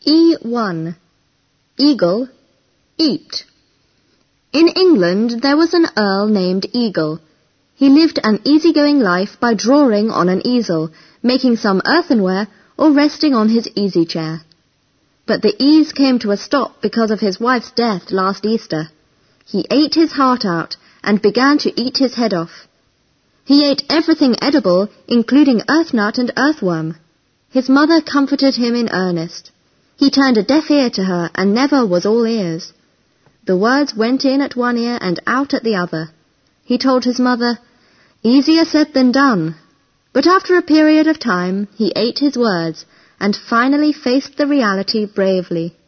E1. Eagle, eat. In England there was an earl named Eagle. He lived an easygoing life by drawing on an easel, making some earthenware, or resting on his easy chair. But the ease came to a stop because of his wife's death last Easter. He ate his heart out and began to eat his head off. He ate everything edible, including earthnut and earthworm. His mother comforted him in earnest. He turned a deaf ear to her and never was all ears. The words went in at one ear and out at the other. He told his mother, "Easier said than done." But after a period of time, he ate his words and finally faced the reality bravely.